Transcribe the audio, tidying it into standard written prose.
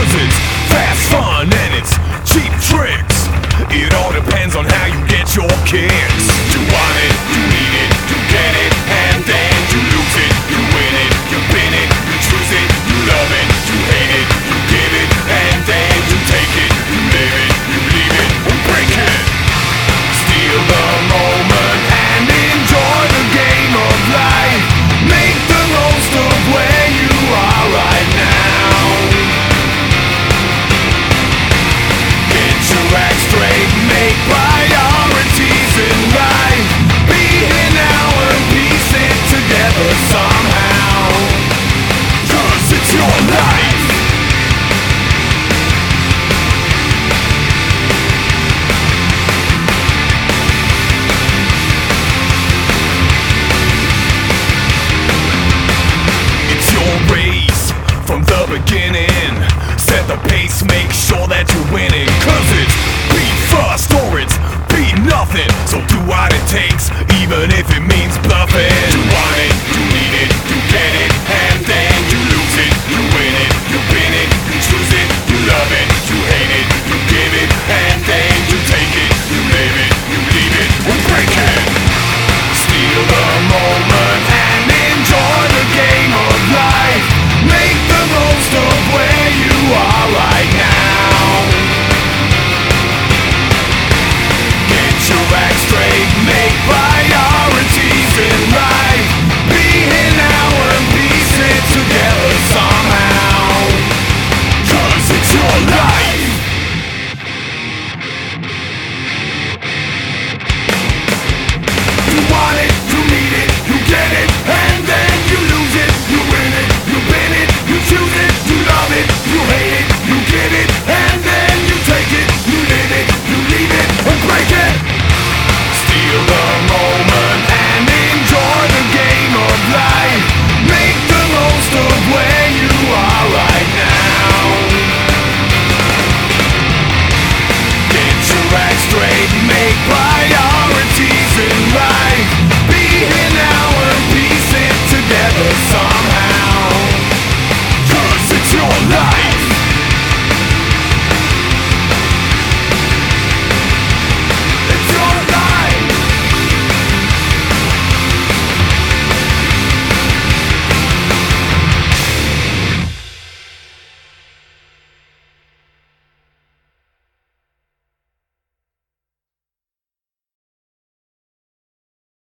Cause it's fast fun and it's cheap tricks. It all depends on how you get your kicks. You want it, you need it, you get it, and then you lose it. You win it, you pin it, you choose it, you love it, you hate it, you give it, and then you take it, you live it, you leave it, or break it. Steal the moment and enjoy the game of life. Make the most of where you are right now. Get your act straight, make priorities in life. Be here now and piece it together somehow. Cause it's your life. It's your race from the beginning. Set the pace, make sure that you're winning. Cause it's beat first or it's beat nothing. So do what it takes, even if it means bluffing. You want it,